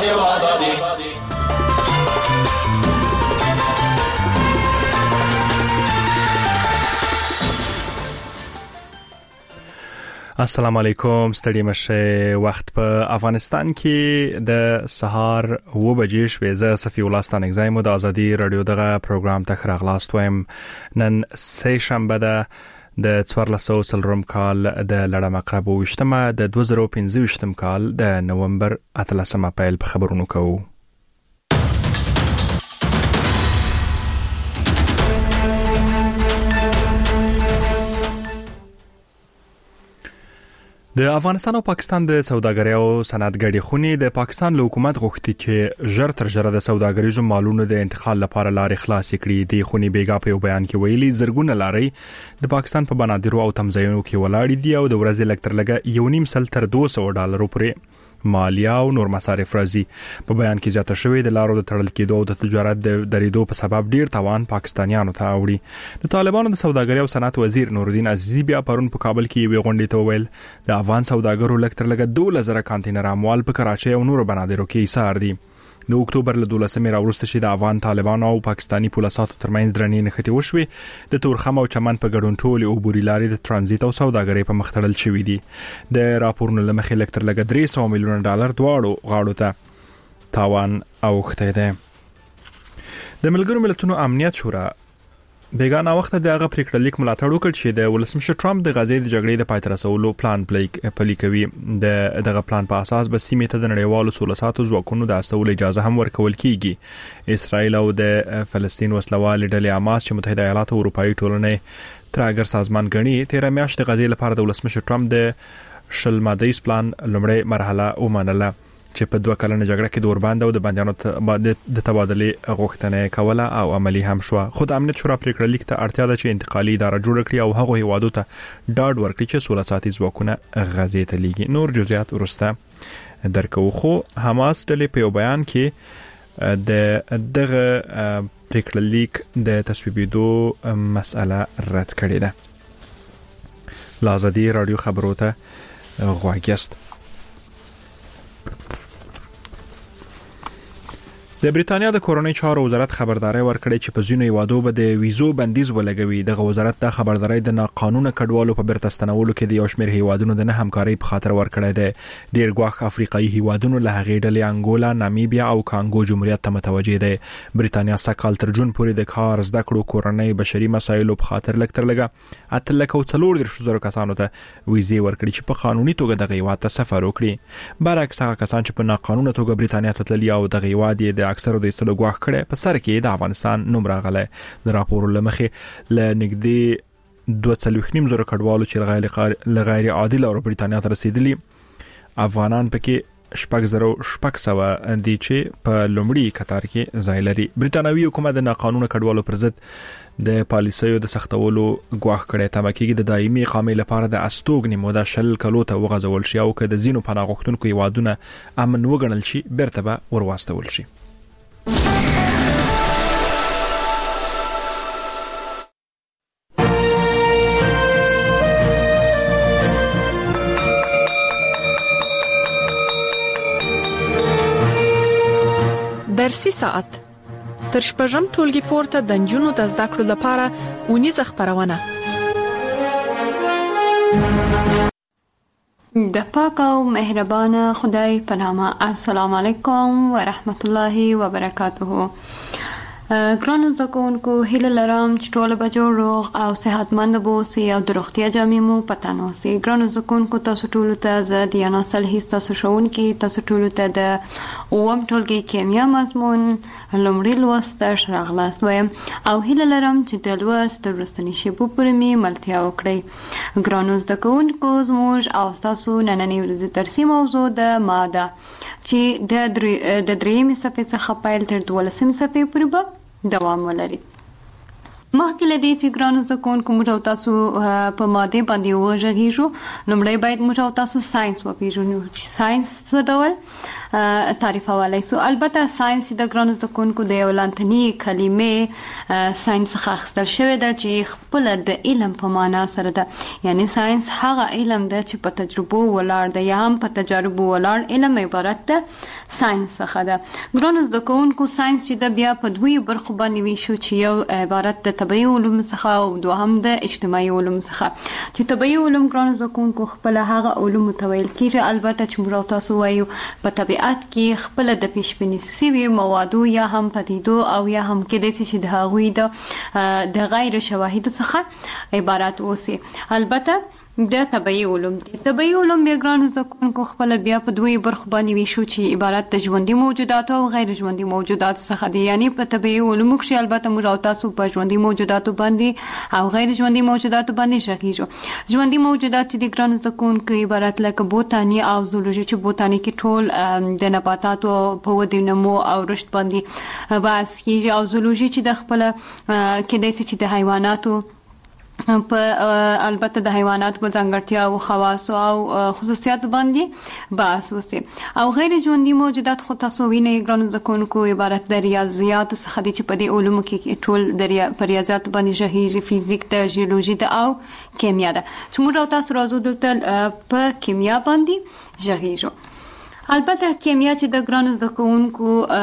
او ازادي. السلام علیکم، ستړي مشه. وخت په افغانستان کې د سهار 9 بجې شوې. زه صفی الله ستانګزای مو د ازادي رادیو دغه پروګرام ته خراغلاست وایم. نن سه شنبه ده د 1400 کال د لړم اقرب وشتمه د 2015 کال د نومبر 13 پیل په خبرونو کوو. د افغانستان او پاکستان د سوداګرۍ او صنعتګرۍ خونې د پاکستان له حکومت غوښتي چې ژر تر ژره د سوداګریزو مالونو د انتقال لپاره لارې خلاص کړي. د خونې بیګا په یو بیان کې ویلي زرګونه لارې د پاکستان په بنادرو او تمځایونو کې ولاړې دي او د ورځې لکتر لګه $1.5 تر $200 پورې مالیه او نور مصارف راځي. په بیان کې زیاته شوې د لارو د تړل کېدو او د تجارت د درېدو په سبب ډیر تاوان پاکستانیانو ته اوړي. د طالبانو د سوداګرۍ او صنعت وزیر نورالدین عزیزی بیا پرون په کابل کې یو غونډه ته ویل د افغان سوداګرو لکتر لګه 2000 کانټینر اموال په کراچۍ او نور بنادرو کې ایثار دي. د اکتوبر له 12 راوروسته چې د افغان طالبانو او پاکستانی پولیسو ترمنځ درنې نښتې وشوې، د تورخم او چمن په ګډون ټول او بوري لارې د ترانزیت او سوداګرۍ په مخ تړل شوې دي. د راپورونو لمخې لکتر لګه $300 میلیون دواړو غاړو ته تاوان اوښته ده. د ملګرو ملتونو امنیت شورا بیگانه وخت د هغه پریکړه لیک ملاتړ وکړ چې د ولسمشر ټرمپ د غزې د جګړې د پای ته رسولو پلان پلي کوي. دغه پلان په اساس به سیمې ته د نړیوالو سولساتو ځواکونو د استولو اجازه هم ورکول کیږي. اسرائیل او د فلسطین وسلوال ډلې حماس چې متحده ایالات او اروپאי ټولنې ترګر سازمان غني 13 میاشتې د غزې لپاره د ولسمشر ټرمپ د شل مادهیز پلان لومړی مرحله ومنله چې په 2 کلنه جګړه کې د اوربند او د بندیانو د تبادله غوښتنه کوله او عملی هم شو. خود امنیت شورا پریکړه لیک ته اړتیا ده چې انتقالي اداره جوړ کړي او هغه هیوادو ته ډاډ ورکړي چې سولساتي ځواکونه غزې ته لیږي. نور جزئیات ورسته درکو. خو حماس ډلې په یو بیان کې دغه پریکړه لیک د تصویبېدو مسأله رد کړې ده. لازدي رادیو خبرو ته غواګست. د بریتانیا د کورونی چارو وزارت خبرداري ورکړې چې په ځینو هیوادو به د ویزو بندیز ولګوي. د وزارت د خبرداري د ناقانونه کډوالو په بیرته ستنولو کې د یو شمېر هیوادونو د نه همکاري په خاطر ورکړې ده. ډیر غواخ افریقایي هیوادونو له هغې ډلې انګولا، نامیبیا او کانګو جمهوریت ته متوجه ده. بریتانیا سکهال تر جون پورې د کار زده کړو کورنۍ بشري مسایلو په خاطر لکتر لګه 8,400 کسانو ته ویزې ورکړي چې په قانوني توګه د هیواد ته سفر وکړي. برعکس هغه کسان چې په ناقانونه توګه بریتانیا ته تللي او د هیواد د اکثرو د استلو غواخ کړي په سر کې د افغانستان نوم راغله. د راپور لمخې ل نګدي 2.5 کډوالو چې غیر عادل او بریتانیا ته رسیدلی افغانان پکې 6,700 دي چې په لومړي قطار کې ځای لري. بریتانوي حکومت د ناقانونه کډوالو پر ضد د پالیسیو د سختولو غواخ کړي. تمکیږي د دایمي اقامې لپاره د استوګنې موده 10 کلو ته وغځول شي او که د زینو پناه غوښتونکو هیوادونه امن وګڼل شي بیرته به ورواستول شي. درسي ساعت تر شپږم ټولګي پورته د نجونو د زده کړو لپاره ونیزه خبرونه. د پاک او مهربان خدای په نامه. السلام علیکم ورحمت الله وبرکاته. ګرانو زده کوونکو، هیله لرم چې ټول به جوړ روغ او صحتمند اوسئ او د روغتیا جامې مو په تن اوسئ. ګرانو زده کوونکو، تاسو ټول ته زه دیانا صالحي تاسو ښوونکې تاسو ټول ته د 9م ټولګي کیمیا مضمون لومړی لوست ته راغلاست وایم او هیله لرم چې د لوست د وروستني شیبو پورې مې ملتیا وکړئ. ګرانو زده کوونکو، زموږ او تاسو نننۍ ورځې درسي موضوع د ماده چې د 3مې صفحې څخه پیل تر 12مې صفحې پورې به دوام ولري. مخکې له دې چې ګرانو زده کوونکو موږ او تاسو په ماده باندې وغږیږو، لومړی باید موږ او تاسو ساينس وپېژنو چې ساينس څه ډول تعریفولای سو. البته ساينس د ګرانو زده کوونکو د یو لانتنی کلمې ساينس څخه اخیستل شوی ده چې خپل د علم په معنا سره ده. یعنی ساينس هغه علم ده چې په تجربو ولاړ ده یا هم په تجاربو ولاړ علم عبارت ده ساينس څخه ده. ګرانو زده کوونکو ساينس چې د بیا په دوی برخو باندې ویشو چې یو عبارت د طبيعي علوم څخه او دوهم د اجتماعي علوم څخه. چې طبيعي علوم ګرانو زده کوونکو خپل هغه علوم تویل کیږي البته چې موږ تاسو وایو په طبيعت کې خپل د پیشبینی سوي موادو یا هم پدیدو او یا هم کېدای شي چې د هغوی د غیر شواهد څخه عبارت اوسي. البته د طبيعي علوم بیا ګرانو زده کوونکو خپل بیا په دوی برخو باندې ویشو چې عبارت د ژوندۍ موجوداتو او غیر ژوندۍ موجوداتو څخه دي. یعنی په طبيعي علومو کې البته موږ تاسو په ژوندۍ موجوداتو باندې او غیر ژوندۍ موجوداتو باندې شغیږو. ژوندۍ موجودات چې د ګرانو زده کوونکو عبارت لکه بوتاني او زولوژي چې بوتاني کې ټول د نباتاتو په ودې نمو او رشد باندې بحث کیږي او زولوژي چې د خپل کېدای شي چې د حیواناتو په البته د حیواناتو په ځانګړتیا او خواص او خصوصیات باندې بحث وسی. او غیر ژوندۍ موجودات خو تاسو وینئ ګرانو زده کوونکو عبارت د ریاضیات څخه دي چې په دې علومو کې ټول د ریاضیات باندې ژغیږي، فزیک د جیولوژي د او کیمیا ده. چې موږ تاسو راځو دلته په کیمیا باندې ژغیږو. البته کیمیا چې د ګرانو زده کوونکو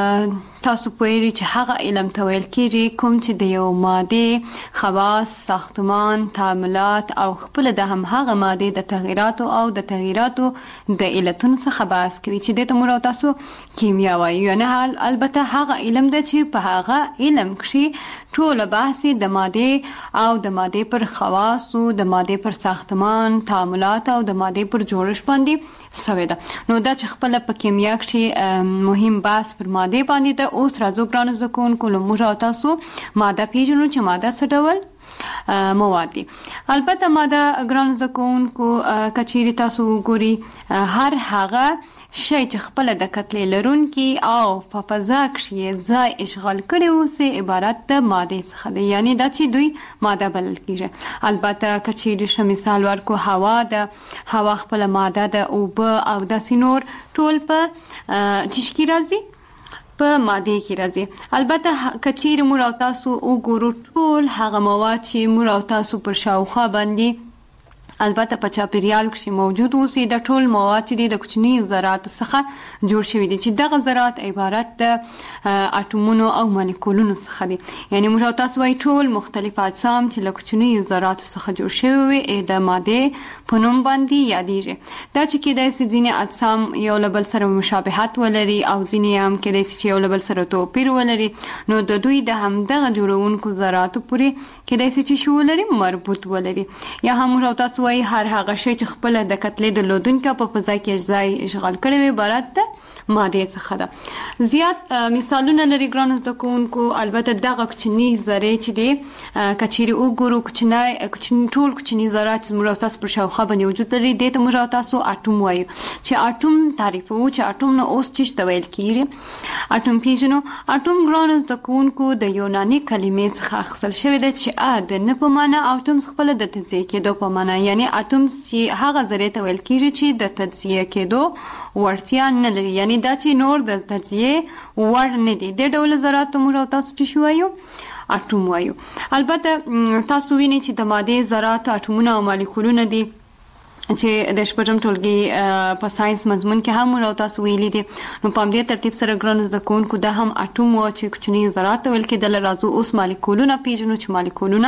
تاسو پوهیږئ چې هغه علم ته ویل کېږي کوم چې د یو ماده خواص، ساختمان، تعاملات او خپل د هم هغه ماده د تغیراتو او د تغیراتو د علتونو څخه بحث کوي چې د تمور تاسو کیمیا وایي. یعنی البته هغه علم ده چې په هغه علم کې ټول بحث د ماده او د ماده پر خواص او د ماده پر ساختمان، تعاملات او د ماده پر جوړښت باندې سوي ده. نو دا چې خپل په کیمیا کې مهم بحث پر ماده باندې ده. اوس راځو ګرانو زده کوونکو موږ تاسو ماده پیژنو چې ماده څه ډول مواد دي. البته ماده ګرانو زده کوونکو کچېری تاسو وګوري هر هغه شی چې خپل د کتلې لرونکي او په فضا کې ځای اشغال کړي اوسه عبارت د ماده څخه دی. یعنی دا چې دوی ماده بلل کیږي. البته کچېری ش مثال ورکو هوا ده، هوا خپل ماده ده، او او د سینور ټول په چشکی راځي په ماده کې راځي. البته کچېری موږ تاسو وګورو ټول هغه مواد چې موږ تاسو پر شاوخوا باندې البته په چاپیریال کې موجود اوسي د ټول مواد چې د کوچني ذراتو څخه جوړ شوي دي چې دغه ذرات عبارت د اټومونو او مالیکولونو څخه دي. یعنی موږ تاسو وايي ټول مختلف اجسام چې له کوچني ذراتو څخه جوړ شوي وي د ماده په نوم باندې یادېږي. دا چې کېدای شي ځینې اجسام یو له بل سره مشابهت ولري او ځینې هم کېدای شي چې یو له بل سره توپیر ولري. نو د دوی د همدغه جوړونکو ذراتو پورې کېدای شي چې شو ولري مربوط ولري. یا هم موږ تاسو وای هر هغه شی چې خپل د کتلې د لودونکو په فضا کې ځای اشغال کړي وي عبارت ده ماده څخه ده. زیات مثالونه لري ګرانو زده کوونکو. البته دغه کوچني ذره چې دي کچېری وګورو کوچني ټول کوچني ذرات موږ تاسو پر شاوخوا باندې وجود لري. د ته موږ تاسو اټوم وایو چې اټوم تعریفو چې اټوم نو اوس چې تویل کیږي. اټوم پیژنو. اټوم ګرانو زده کوونکو د یوناني کلمې څخه اخیستل شوی دی چې د نه په معنا او اټوم خپل د تجزیه کېدو په معنا. یعنی اټوم چې هغه ذره تویل کیږي چې د تجزیه کېدو ورتیا نه لري. یعنی دا چې نور د تجزیه ور نه دي. د ډول ذرات موږ تاسو چې شوایو اټوم وایو. البته تاسو وینئ چې د ماده ذرات اټومونه او مالیکولونه دي چې د شپږم ټولګي په ساينس مضمون کې هم راو تاسو ویلي دي. نو په دې ترتیب سره ګرانو زده کوونکو دا هم اټوم او چې کوچني ذرات ویل کېدل. راځو اوس مالیکولونه پیژنو چې مالیکولونه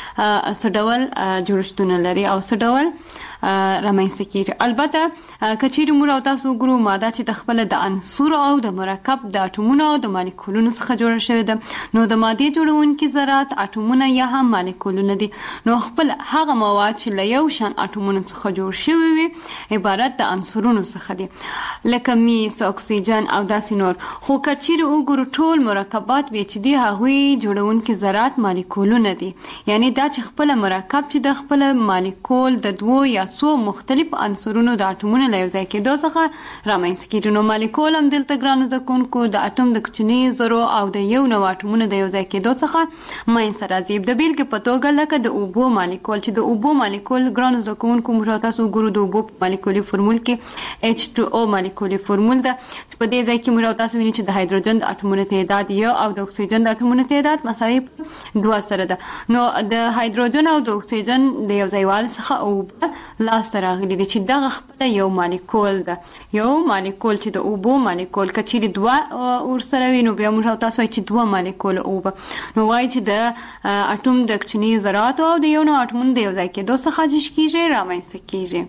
څه ډول جوړښتونه لري او څه ډول رامنځته کیږي. البته کچېری موږ تاسو وګورو ماده چې د خپل د عنصر او د مرکب د اټومونو او د مالیکولونو څخه جوړ شوی ده. نو د ماده جوړونکي ذرات اټومونه یا هم مالیکولونه دي. نو خپل هغه مواد چې له یو شان اټومونو څخه جوړ جوړ شوی وي عبارت د عنصرونو څخه دي لکه میس اکسیجن او داسې نور خو کچیر وګورو ټول مرکبات به چې دي هغوی جوړونکي ذرات مالیکولونه دي یعنی دا چې خپل مرکب چې د خپل مالیکول د دوه یا څو مختلف عنصرونو د اټومونو له یو ځای کېدو څخه رامنځته کیږي نو مالیکول هم دلته ګرانو زده کوونکو د اټوم د کوچني ذرو او د یو نوع اټومونو د یو ځای کېدو څخه منځته راځي د بیلګې په توګه لکه د اوبو مالیکول چې د اوبو مالیکول ګرانو زده کوونکو موږ تاسو وګورو د اوبو مالیکولي فورمول کې H2O مالیکولي فورمول ده چې په دې ځای کې موږ تاسو وینئ چې د هایدروجن د اټومونو تعداد یو او د اکسیجن د اټومونو تعداد مساوي 2 سره ده نو د هایدروجن او د اکسیجن د یو ځایوالي څخه اوبه لاسته راغلي دي چې دغه خپله یو مالیکول ده یو مالیکول چې د اوبو مالیکول کچېرې دوه ورسره وي نو بیا موږ تاسو وایي چې 2 مالیکول اوبه نو وایي چې د اټوم د کوچني ذراتو او د یو نوع اټومونو د یو ځای کېدو څخه جوړ کېږي رامنځته کېږي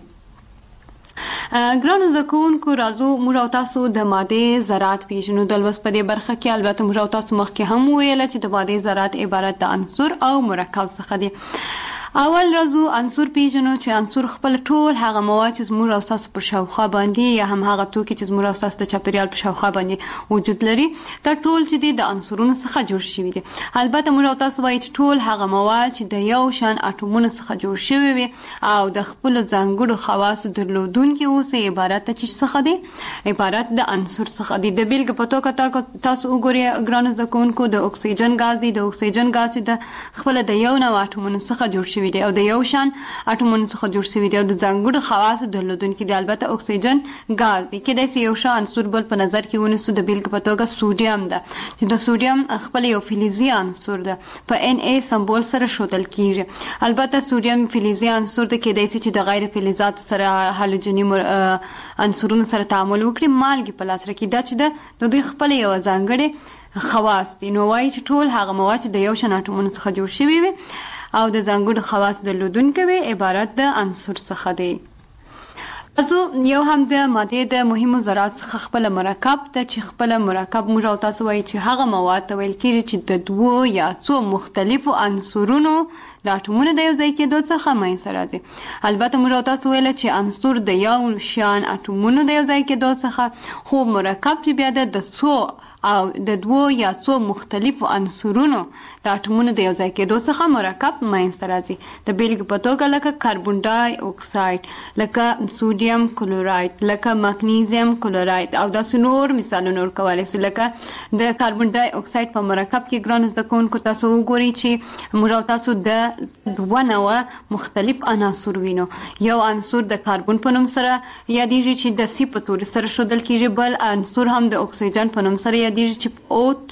ګرانو زده کوونکو راځو موږ تاسو د مادې ذرات پیژنو د لوست په دې برخه کې البته موږ تاسو مخکې هم ویل چې د مادې ذرات عبارت د عنصر او مرکب څخه دي اول راځو عنصر پیژنو چې عنصر خپل ټول هغه مواد چې زموږ او تاسو په شاوخوا باندې یا هم هغه توکي چې زموږ او تاسو د چاپیریال په شاوخوا باندې وجود لري دا ټول چې دي د عنصرونو څخه جوړ شوي دي البته موږ او تاسو وایي چې ټول هغه مواد چې د یو شان اټومونو څخه جوړ شوي وي او د خپل ځانګړو خواصو درلودونکي اوسي عبارت د څه څخه دي عبارت د عنصر څخه دي د بیلګې په توګه تاسو وګورئ ګرانو زده کوونکو د اکسیجن غاز دی د اکسیجن غاز چې د خپل د یو نوع اټومونو څخه جوړ شوی دی او د یو شان اټومونو څخه جوړ شوی دی او د ځانګړو خواصو درلودونکي دی البته اکسیجن غاز دی کېدای شي یو شان عنصر بل په نظر کې ونیسو د بیلګې په توګه سوډیم ده چې د سوډیم خپل یو فلزي عنصر ده په Na سمبول سره ښودل کیږي البته سوډیم فلزي عنصر ده کېدای شي چې د غیر فلزاتو سره هالوجني عنصرونو سره تعامل وکړي مالګې په لاس راکړي دا چې د دوی خپل یو ځانګړي خواص دي نو وایي چې ټول هغه مواد چې د یو شان اټومونو څخه جوړ شوي وي او د ځانګړو خواص درلودونکي وي عبارت د عنصر څخه دی یو هم د مادې د مهمو ذرات څخه خپل مرکب ته چې خپل مرکب موږ او تاسو وایي چې هغه مواد ته ویل کېږي چې د دوه یا څو مختلفو عنصرونو د اټومونو د یو ځای کېدو څخه منځته راځي البته موږ او تاسو ویل چې عنصر د یو شان اټومونو د یو ځای کېدو څخه خو مرکب چې بیا د څو او د دوه یا څو مختلفو عنصرونو د اټومونو د یو ځای کېدو څخه مرکب منځته راځي د بیلګې په توګه لکه کاربن ډای اکساید لکه سوډیم کلوراید لکه مګنیزیم کلوراید او داسې نور مثالونه ورکولی شي لکه د کاربن ډای اکساید په مرکب کې ګرانو زده کوونکو تاسو وګورئ چې موږ او تاسو د دوه نوع مختلف عناصر وینو یو عنصر د کاربن په نوم سره یادیږي چې د سی په توري سره ښودل کېږي بل عنصر هم د اکسیجن په نوم سره یادیږي چې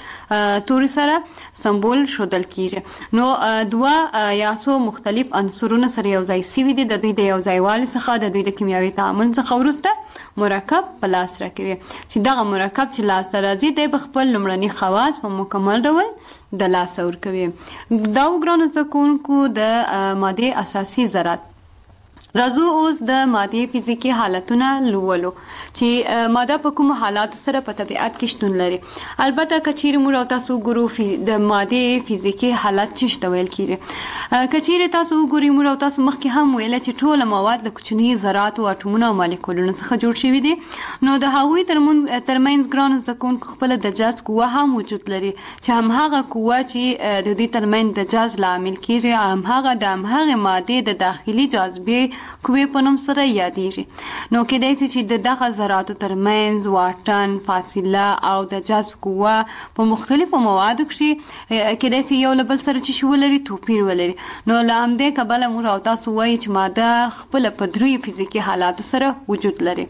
او توري سره سمبول ښودل کیږي نو دوه یا څو مختلف عنصرونه سره یو ځای شوي دي د دوی د یو ځایوالي څخه د دوی د کیمیاوي تعامل څخه وروسته مرکب په لاس راکوي چې دغه مرکب چې لاسته راځي دی په خپل لومړني خواص په مکمل ډول د لاسه ورکوي دا ګرانو زده کوونکو د مادې اساسي ذرات راځو اوس د مادې فزیکي حالتونه لولو چې ماده په کوم حالاتو سره په طبیعت کې شتون لري البته کچېرې موږ تاسو ګورو د مادې فزیکي حالت څه ته ویل کېږي کچېرې تاسو ګورئ موږ تاسو مخکې هم ویل چې ټول مواد له کوچني ذراتو اټومونو او مالیکولونو څخه جوړ شوي دي نو د هغوی ترمنځ ګرانو زده کوونکو خپله د جذب قوه هم وجود لري چې همهغه قوه چې د دوی ترمنځ د جذب لامل کېږي همهغه د همهغې مادې د داخلي جاذبې قوې په نوم سره یادیږي نو کېدای شي چې د دغه ذراتو ترمنځ واټن فاصله او د جذب قوه په مختلفو موادو کې کېدای شي یو له بل سره چې ولري توپیر ولري نو له همدې کبله موږ او تاسو وایو چې ماده خپله په دریو فزیکي حالاتو سره وجود لري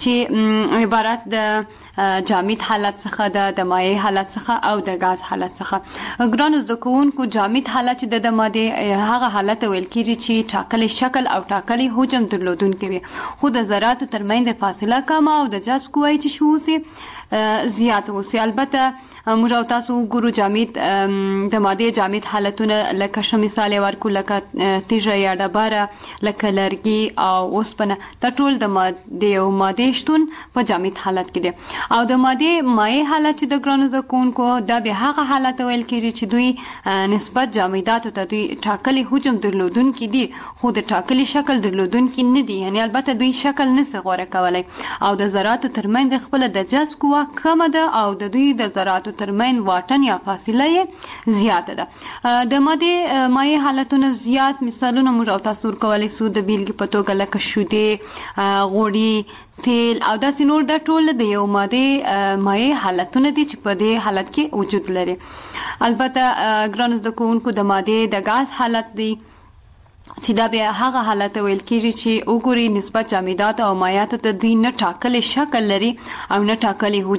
چې عبارت د جامد حالت څخه د مایع حالت څخه او د غاز حالت څخه ګرانو زده کوونکو جامد حالت چې د مادې هغه حالت ویل کېږي چې ټاکلی شکل او ټاکلی حجم درلودونکي وي خو د ذراتو ترمنځ د فاصله کمه او د جذب قوه چې شوسي زیات وسی. البته موږ او تاسو ګورو جامد د ماده جامد حالتونه لکه ش مثال ورکو لکه تیږه یا ډبره لکه لرګي او اوسپنه د ټول د ماده شتون په جامد حالت کې دي. او د ماده مایع حالت چې د ګرانو د کونکو دا به هغه حالت ویل کېږي چې دوی نسبت جامدات ته دوی ټاکلي حجم درلودونکي دي خو د ټاکلي شکل درلودونکي نه دي. یعنی البته دوی شکل نه غوړه کولای او د ذراتو ترمنځ خپل د جذب قوه کم ده او د دوی د ذراتو ترمنځ واټن یا فاصله زیاته ده. د ماده مایع حالتونه زیات مثالونه موږ او تاسو ورکولی سو د بیلګې په توګه لکه شیدې، غوړي، تیل او داسې نور د ټول د یو ماده مایع حالتونه دي چې په دې حالت کې وجود لري. البته ګرانو زده کوونکو د ماده د غاز حالت دی چې دا به هغه حالت ویل کېږي چې وګوري نسبت جامدات او مایعات ته د نه ټاکلي شکل لري او نه ټاکلي حجم